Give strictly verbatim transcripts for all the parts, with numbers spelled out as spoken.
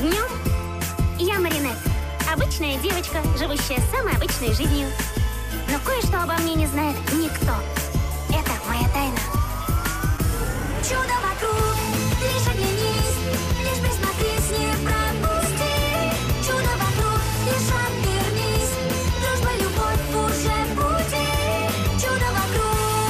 днем! Я Маринет. Обычная девочка, живущая самой обычной жизнью. Но кое-что обо мне не знает никто. Это моя тайна. Чудо вокруг, лишь оглянись, лишь присмотрись, не пропусти. Чудо вокруг, лишь обернись, дружба, любовь уже в пути. Чудо вокруг.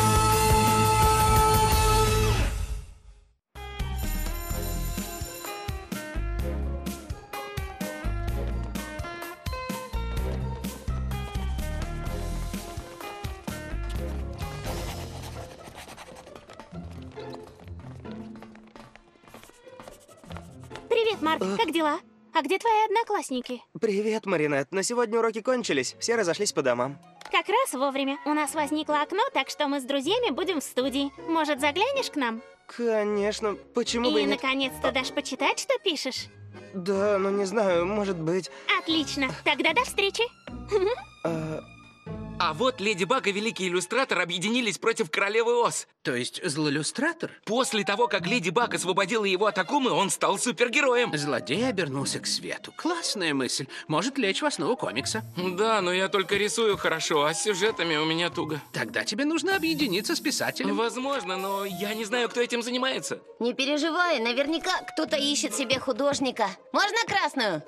Привет, Марк, А? как дела? А где твои одноклассники? Привет, Маринет. На сегодня уроки кончились. Все разошлись по домам. Как раз вовремя. У нас возникло окно, так что мы с друзьями будем в студии. Может, заглянешь к нам? Конечно. Почему бы и И, нет? наконец-то, дашь почитать, что пишешь? Да, ну не знаю, может быть. Отлично. Тогда до встречи. А, А вот Леди Баг и Великий Иллюстратор объединились против Королевы Оз. То есть злоиллюстратор? После того, как Леди Баг освободила его от Акумы, он стал супергероем. Злодей обернулся к свету. Классная мысль. Может лечь в основу комикса. Да, но я только рисую хорошо, а с сюжетами у меня туго. Тогда тебе нужно объединиться с писателем. Возможно, но я не знаю, кто этим занимается. Не переживай, наверняка кто-то ищет себе художника. Можно красную?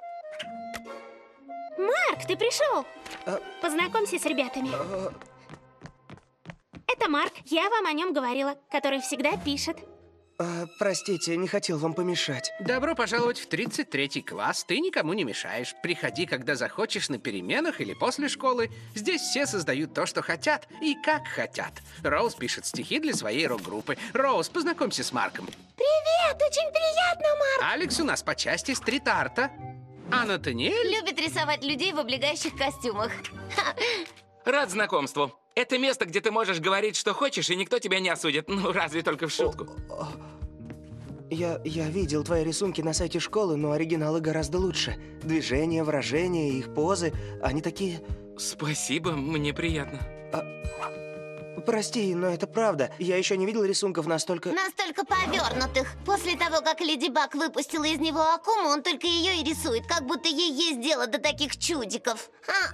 Марк, ты пришел? А? Познакомься с ребятами. а, Это Марк, я вам о нем говорила, который всегда пишет. а, простите, не хотел вам помешать. Добро пожаловать в тридцать третий класс. Ты никому не мешаешь. Приходи, когда захочешь, на переменах или после школы. Здесь все создают то, что хотят и как хотят. Роуз пишет стихи для своей рок-группы. Роуз, познакомься с Марком. Привет, очень приятно, Марк. Алекс у нас по части стрит-арта. А Натаниэль? Любит рисовать людей в облегающих костюмах. Рад знакомству. Это место, где ты можешь говорить, что хочешь, и никто тебя не осудит. Ну, разве только в шутку. Я, я видел твои рисунки на сайте школы, но оригиналы гораздо лучше. Движения, выражения, их позы, они такие... Спасибо, мне приятно. Прости, но это правда. Я еще не видел рисунков настолько... Настолько повернутых. После того, как Леди Баг выпустила из него Акуму, он только ее и рисует, как будто ей есть дело до таких чудиков.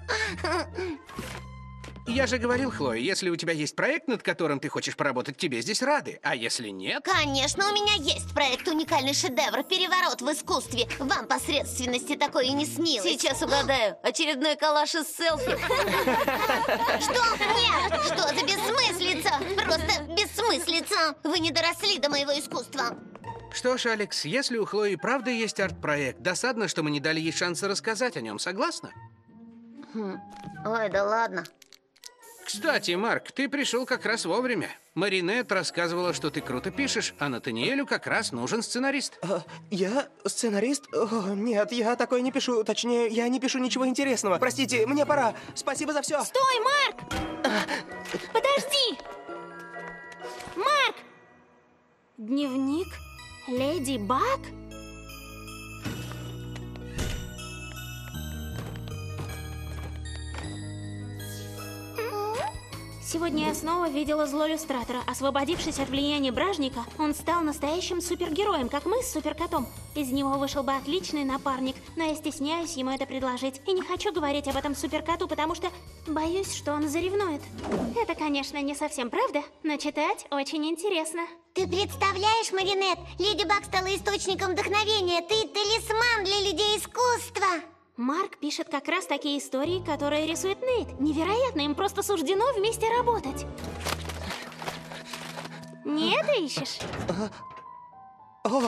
Я же говорил, Хлое, если у тебя есть проект, над которым ты хочешь поработать, тебе здесь рады. А если нет... Конечно, у меня есть проект «Уникальный шедевр. Переворот в искусстве». Вам посредственности такое и не снилось. Сейчас угадаю. Очередной коллаж из селфи. Что? Нет! Что за бессмыслица? Просто бессмыслица. Вы не доросли до моего искусства. Что ж, Алекс, если у Хлои правда есть арт-проект, досадно, что мы не дали ей шанса рассказать о нем, согласна? Ой, да ладно. Кстати, Марк, ты пришел как раз вовремя. Маринет рассказывала, что ты круто пишешь, а Натаниэлю как раз нужен сценарист. А, я? Сценарист? О, нет, я такое не пишу. Точнее, я не пишу ничего интересного. Простите, мне пора. Спасибо за все. Стой, Марк! Подожди! Марк! Дневник Леди Баг? Сегодня я снова видела злоиллюстратора. Освободившись от влияния бражника, он стал настоящим супергероем, как мы с суперкотом. Из него вышел бы отличный напарник, но я стесняюсь ему это предложить. И не хочу говорить об этом суперкоту, потому что боюсь, что он заревнует. Это, конечно, не совсем правда, но читать очень интересно. Ты представляешь, Маринет, Леди Баг стала источником вдохновения. Ты талисман для людей искусства. Марк пишет как раз такие истории, которые рисует Нейт. Невероятно, им просто суждено вместе работать. Не это ищешь? О,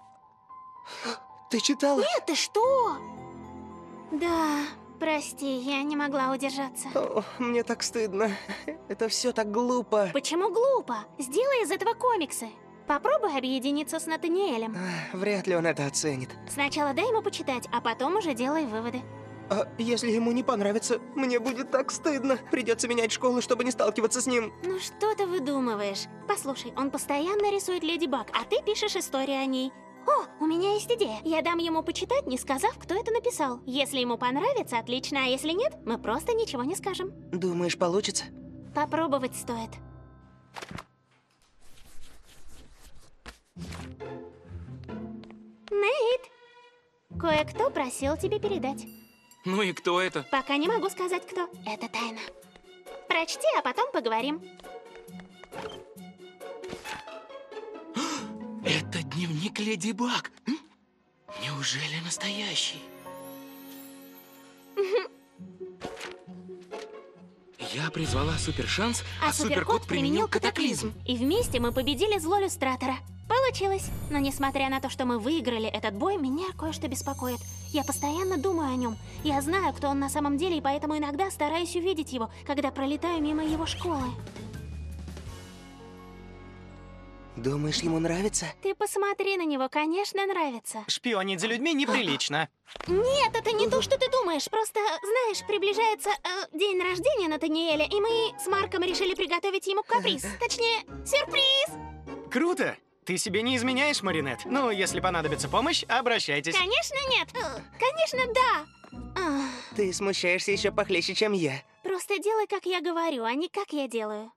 ты читала? Нет, ты что? Да, прости, я не могла удержаться. О, мне так стыдно. Это все так глупо. Почему глупо? Сделай из этого комиксы. Попробуй объединиться с Натаниэлем. А, Вряд ли он это оценит. Сначала дай ему почитать, а потом уже делай выводы. А если ему не понравится, мне будет так стыдно. Придется менять школу, чтобы не сталкиваться с ним. Ну что ты выдумываешь? Послушай, он постоянно рисует Леди Баг, а ты пишешь истории о ней. О, у меня есть идея. Я дам ему почитать, не сказав, кто это написал. Если ему понравится, отлично, а если нет, мы просто ничего не скажем. Думаешь, получится? Попробовать стоит. Нейт! Кое-кто просил тебе передать. Ну и кто это? Пока не могу сказать, кто. Это тайна. Прочти, а потом поговорим. Это дневник Леди Баг. М? Неужели настоящий? Я призвала супершанс, А, а суперкот применил катаклизм. И вместе мы победили зло Люстратора. Получилось. Но несмотря на то, что мы выиграли этот бой, меня кое-что беспокоит. Я постоянно думаю о нем. Я знаю, кто он на самом деле, и поэтому иногда стараюсь увидеть его, когда пролетаю мимо его школы. Думаешь, ему нравится? Ты посмотри на него, конечно, нравится. Шпионить за людьми неприлично. Нет, это не то, что ты думаешь. Просто, знаешь, приближается э, день рождения Натаниэля, и мы с Марком решили приготовить ему каприз. Точнее, сюрприз! Круто! Ты себе не изменяешь, Маринет? Ну, если понадобится помощь, обращайтесь. Конечно, нет. Конечно, да. Ах, Ты смущаешься еще похлеще, чем я. просто делай, как я говорю, а не как я делаю.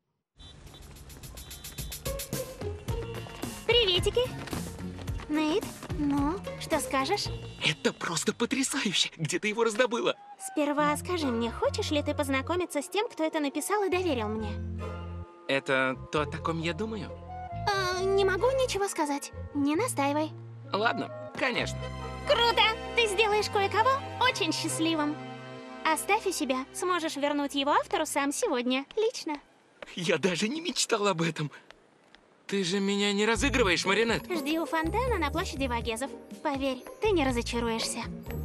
Приветики. Нейт, ну, что скажешь? Это просто потрясающе. Где ты его раздобыла? Сперва скажи мне, хочешь ли ты познакомиться с тем, кто это написал и доверил мне? Это то, о таком я думаю? Э, не могу ничего сказать. Не настаивай. Ладно, конечно. Круто! Ты сделаешь кое-кого очень счастливым. Оставь у себя. Сможешь вернуть его автору сам сегодня. Лично. Я даже не мечтал об этом. Ты же меня не разыгрываешь, Маринет? Жди у фонтана на площади Вагезов. Поверь, ты не разочаруешься.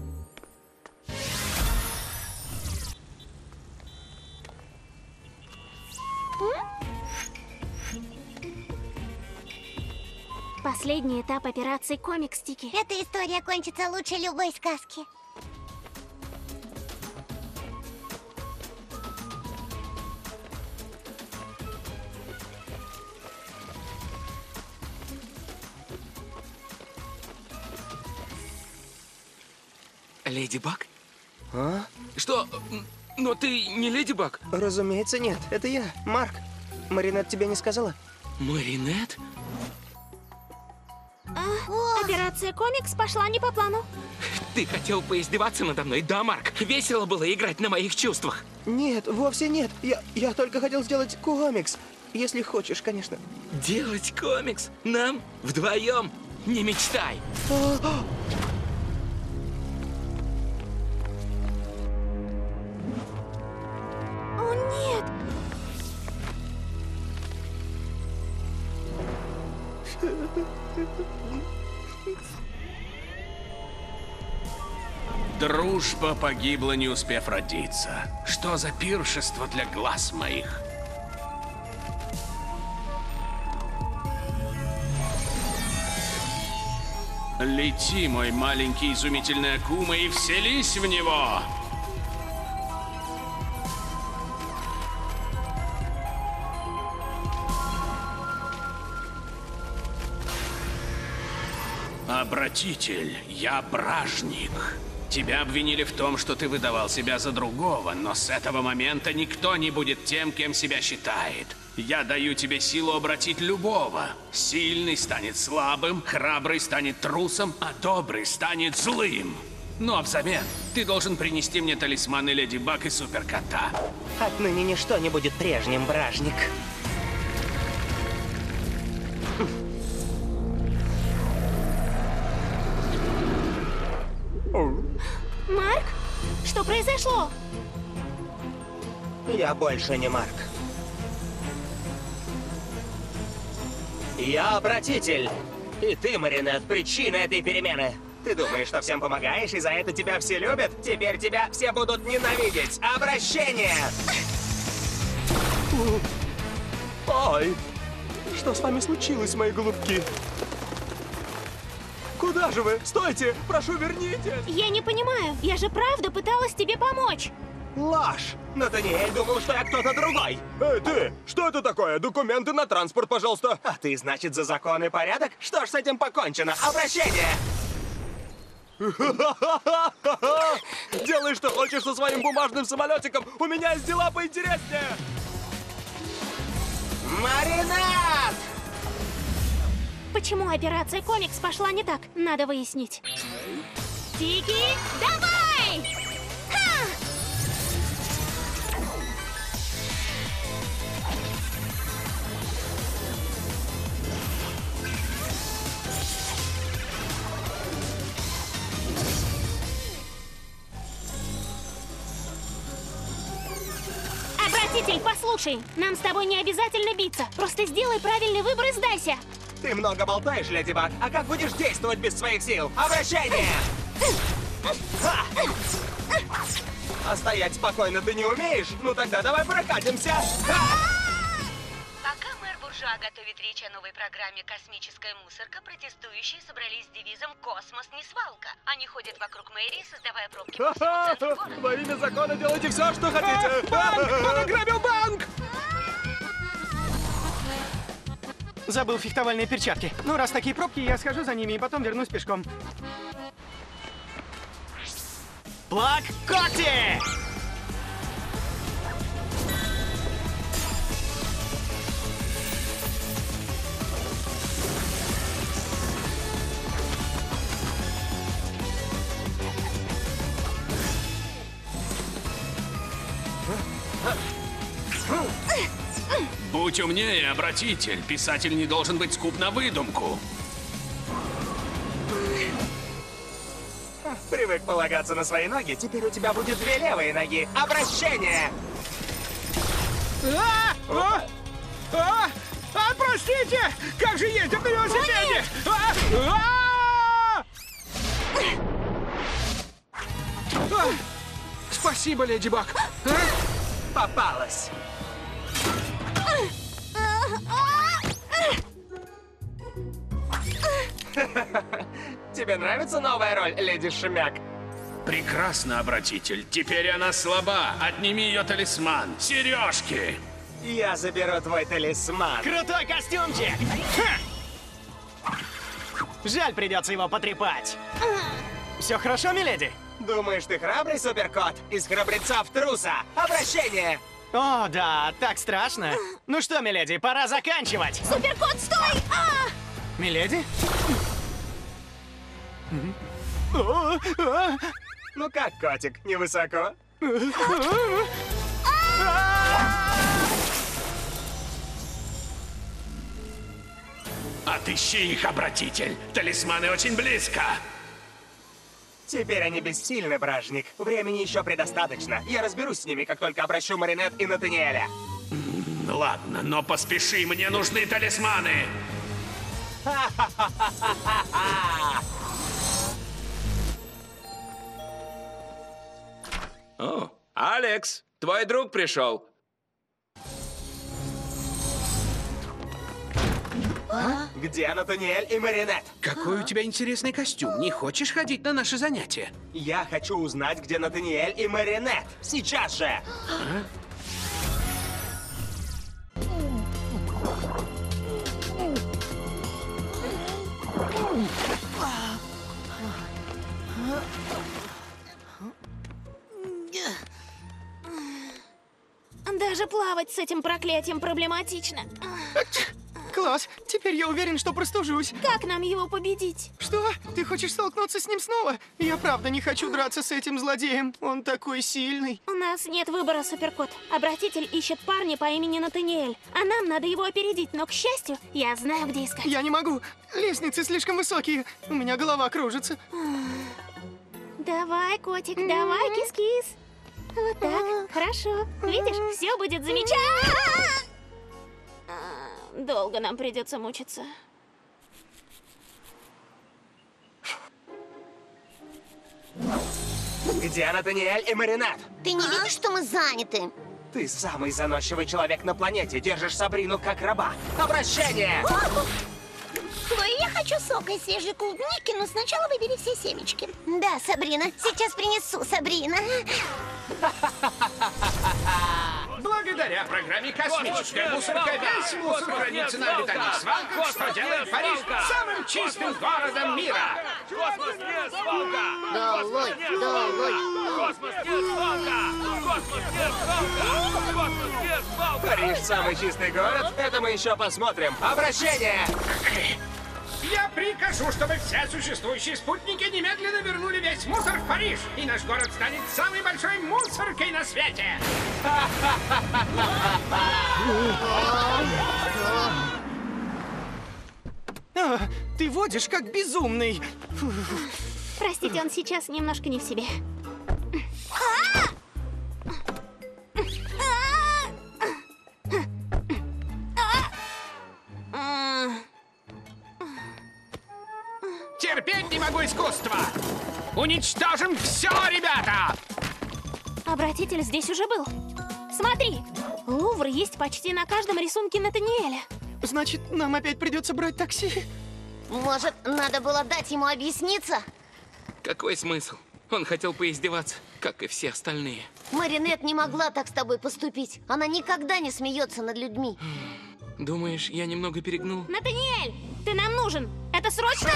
Последний этап операции «Комик-стики». Эта история кончится лучше любой сказки. Леди Баг? А? Что? Но ты не Леди Баг? Разумеется, нет. Это я, Марк. Маринет тебе не сказала? Маринет? А, операция «Комикс» пошла не по плану. Ты хотел поиздеваться надо мной, да, Марк? Весело было играть на моих чувствах. Нет, вовсе нет. Я, я только хотел сделать комикс. Если хочешь, конечно. Делать комикс? Нам? Вдвоем? Не мечтай. О, нет! Дружба погибла, не успев родиться. Что за пиршество для глаз моих? Лети, мой маленький изумительный Акума, и вселись в него! Обратитель, я Бражник. Тебя обвинили в том, что ты выдавал себя за другого, но с этого момента никто не будет тем, кем себя считает. Я даю тебе силу обратить любого. Сильный станет слабым, храбрый станет трусом, а добрый станет злым. Ну а взамен ты должен принести мне талисманы Леди Баг и Суперкота. Отныне ничто не будет прежним, Бражник. Марк? Что произошло? Я больше не Марк. Я обратитель. И ты, Маринет, причина этой перемены. Ты думаешь, что всем помогаешь, и за это тебя все любят? Теперь тебя все будут ненавидеть. Обращение! Ой, что с вами случилось, мои голубки? Куда же вы? Стойте! Прошу, вернитесь! Я не понимаю. Я же правда пыталась тебе помочь. Ложь! Натаниэль думал, что я кто-то другой. Эй, ты! Что это такое? Документы на транспорт, пожалуйста. А ты, значит, за закон и порядок? Что ж, с этим покончено. Обращение! Делай, что хочешь со своим бумажным самолетиком. У меня есть дела поинтереснее. Маринет! Почему операция «Комикс» пошла не так? Надо выяснить. Тики, давай! Ха! Обратитель, послушай, нам с тобой не обязательно биться. Просто сделай правильный выбор и сдайся. Ты много болтаешь, Леди Баг. А как будешь действовать без своих сил? Обращение! Ха! А стоять спокойно ты не умеешь? Ну тогда давай прокатимся. Ха! Пока мэр Буржуа готовит речь о новой программе «Космическая мусорка», протестующие собрались с девизом «Космос не свалка». Они ходят вокруг мэрии, создавая пробки по всему центру города. Во имя закона делайте все, что хотите. Банк! Он ограбил банк! Забыл фехтовальные перчатки. Ну, раз такие пробки, я схожу за ними и потом вернусь пешком. Плак, когти! Будь умнее, обратитель. Писатель не должен быть скуп на выдумку. Привык полагаться на свои ноги, теперь у тебя будет две левые ноги. Обращение! А! А! А! А, простите! Как же ездят на велосипеде? А! А! А! Спасибо, Леди Баг. А? Попалась. Тебе нравится новая роль, Леди Шемяк? Прекрасно, обратитель. Теперь она слаба. Отними ее талисман. Сережки. Я заберу твой талисман. Крутой костюмчик! Ха! Жаль, придется его потрепать. Все хорошо, миледи? Думаешь, ты храбрый суперкот? Из храбреца в труса. Обращение! О, да, так страшно. Ну что, миледи, пора заканчивать. Суперкот, стой! А! Миледи? О, а! Ну как, котик, невысоко? Отыщи их, обратитель. Талисманы очень близко. Теперь они бессильны, бражник. Времени еще предостаточно. Я разберусь с ними, как только обращу Маринет и Натаниэля. Ладно, но поспеши, мне нужны талисманы. О, Алекс, твой друг пришел. Где Натаниэль и Маринет? Какой у тебя интересный костюм. Не хочешь ходить на наши занятия? Я хочу узнать, где Натаниэль и Маринет. Сейчас же! Даже плавать с этим проклятием проблематично. Класс, теперь я уверен, что простужусь. Как нам его победить? Что? Ты хочешь столкнуться с ним снова? Я правда не хочу драться с этим злодеем. Он такой сильный. У нас нет выбора, Суперкот. Обратитель ищет парня по имени Натаниэль. А нам надо его опередить, но, к счастью, я знаю, где искать. Я не могу. Лестницы слишком высокие. У меня голова кружится. Давай, котик, давай, кис-кис. Вот так, хорошо. Видишь, все будет замечательно. Долго нам придется мучиться. Где Натаниэль и Маринет? Ты не видишь, что мы заняты? Ты самый заносчивый человек на планете. Держишь Сабрину как раба. Обращение! Хлоя, я хочу сока из свежей клубники, но сначала выбери все семечки. Да, Сабрина, сейчас принесу, Сабрина. Благодаря программе «Космическая мусорка» весь мусор хранится на обитаемых свалках, что делает Париж самым чистым городом мира. Долой, долой. Париж самый чистый город? Это мы еще посмотрим. Обращение! Я прикажу, чтобы все существующие спутники немедленно вернули весь мусор в Париж, и наш город станет самой большой мусоркой на свете. А, ты водишь как безумный. Простите, он сейчас немножко не в себе. Терпеть не могу искусства! Уничтожим все, ребята! Обратитель здесь уже был. Смотри, Лувр есть почти на каждом рисунке Натаниэля. Значит, нам опять придется брать такси? Может, надо было дать ему объясниться? Какой смысл? Он хотел поиздеваться, как и все остальные. Маринет не могла так с тобой поступить. Она никогда не смеется над людьми. Думаешь, я немного перегнул? Натаниэль, ты нам нужен. Это срочно!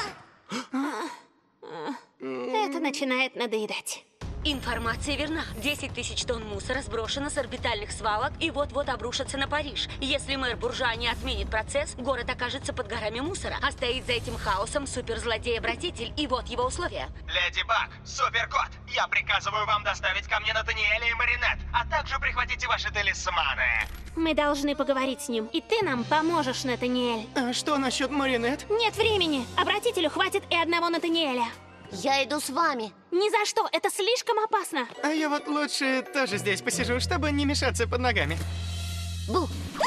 Это начинает надоедать. Информация верна. десять тысяч тонн мусора сброшено с орбитальных свалок и вот-вот обрушатся на Париж. Если мэр Буржуа не отменит процесс, город окажется под горами мусора. А стоит за этим хаосом суперзлодей-обратитель, и вот его условия. Леди Баг, Суперкот, я приказываю вам доставить ко мне Натаниэля и Маринет, а также прихватите ваши талисманы. Мы должны поговорить с ним, и ты нам поможешь, Натаниэль. А что насчет Маринет? Нет времени. Обратителю хватит и одного Натаниэля. Я иду с вами. Ни за что, это слишком опасно. А я вот лучше тоже здесь посижу, чтобы не мешаться под ногами. Бу.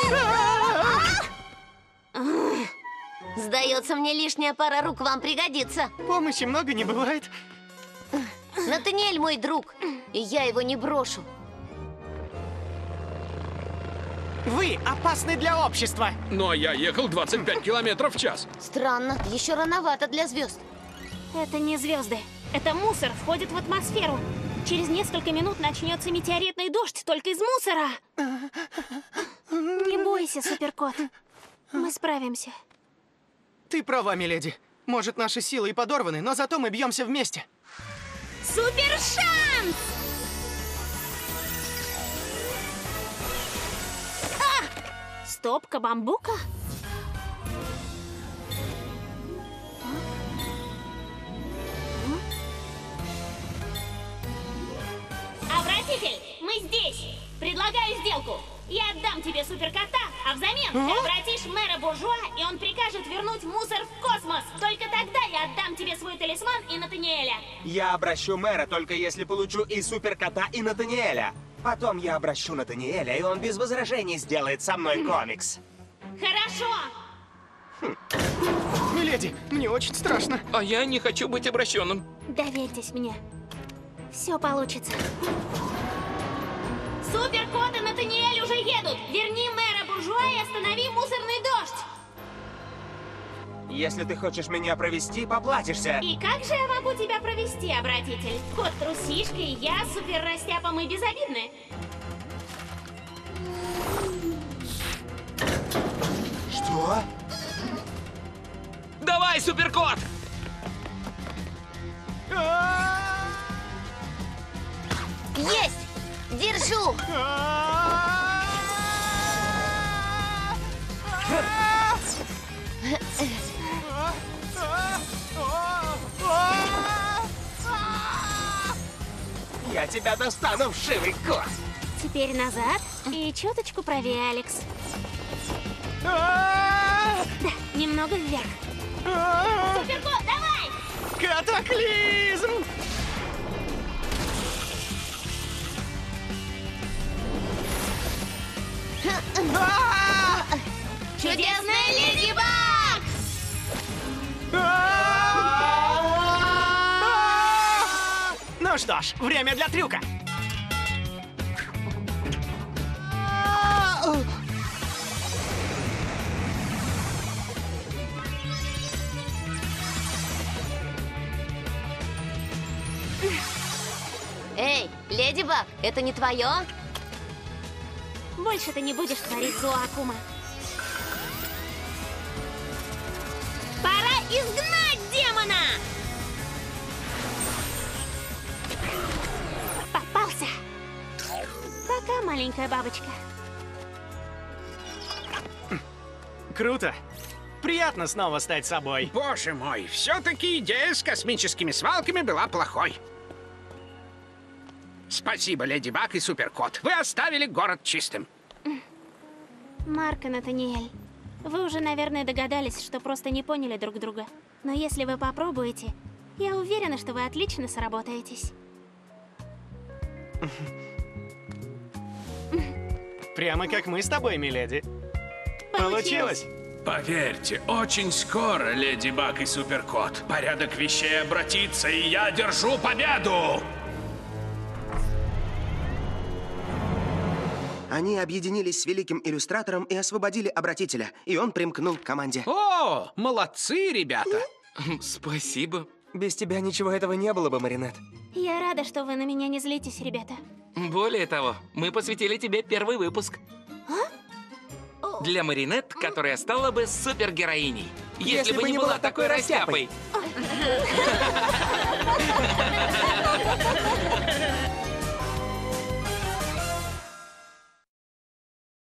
Сдается мне, лишняя пара рук вам пригодится. Помощи много не бывает. Натаниэль мой друг, и я его не брошу. Вы опасны для общества. Но я ехал двадцать пять километров в час. Странно, еще рановато для звезд. Это не звезды. Это мусор входит в атмосферу. Через несколько минут начнется метеоритный дождь только из мусора. Не бойся, Суперкот. Мы справимся. Ты права, миледи. Может, наши силы и подорваны, но зато мы бьемся вместе. Супершанс! А! Стопка бамбука? Обратитель, мы здесь. Предлагаю сделку. Я отдам тебе суперкота, а взамен ты обратишь мэра Буржуа, и он прикажет вернуть мусор в космос. Только тогда я отдам тебе свой талисман и Натаниэля. Я обращу мэра, только если получу и Суперкота, и Натаниэля. Потом я обращу Натаниэля, и он без возражений сделает со мной комикс. Хорошо. Хм. Миледи, мне очень страшно. А я не хочу быть обращенным. Доверьтесь мне. Все получится. Суперкот и Натаниэль уже едут. Верни мэра Буржуа и останови мусорный дождь. Если ты хочешь меня провести, поплатишься. И как же я могу тебя провести, обратитель? Кот трусишка и я, супер растяпа, мы безобидны. Что? Давай, Суперкот! Есть! Держу! Я тебя достану, вшивый кот! Теперь назад и чуточку правее, Алекс. А! Да, немного вверх. Суперкот, давай! Катаклизм! Чудесная Леди Баг! Ну что ж, время для трюка. Эй, Леди Баг, это не твое? Больше ты не будешь творить зло, Акума. Пора изгнать демона! Попался! Пока, маленькая бабочка. Круто. приятно снова стать собой. Боже мой, все-таки идея с космическими свалками была плохой. Спасибо, Леди Баг и Суперкот. Вы оставили город чистым. Марк и Натаниэль, вы уже, наверное, догадались, что просто не поняли друг друга. Но если вы попробуете, я уверена, что вы отлично сработаетесь. Прямо как мы с тобой, миледи. Получилось. Получилось. Поверьте, очень скоро, Леди Баг и Суперкот, порядок вещей обратится, и я держу победу! Они объединились с великим иллюстратором и освободили обратителя, и он примкнул к команде. О, молодцы, ребята! Спасибо. Без тебя ничего этого не было бы, Маринет. Я рада, что вы на меня не злитесь, ребята. Более того, мы посвятили тебе первый выпуск. Для Маринет, которая стала бы супергероиней. Если, Если бы не была такой растяпой.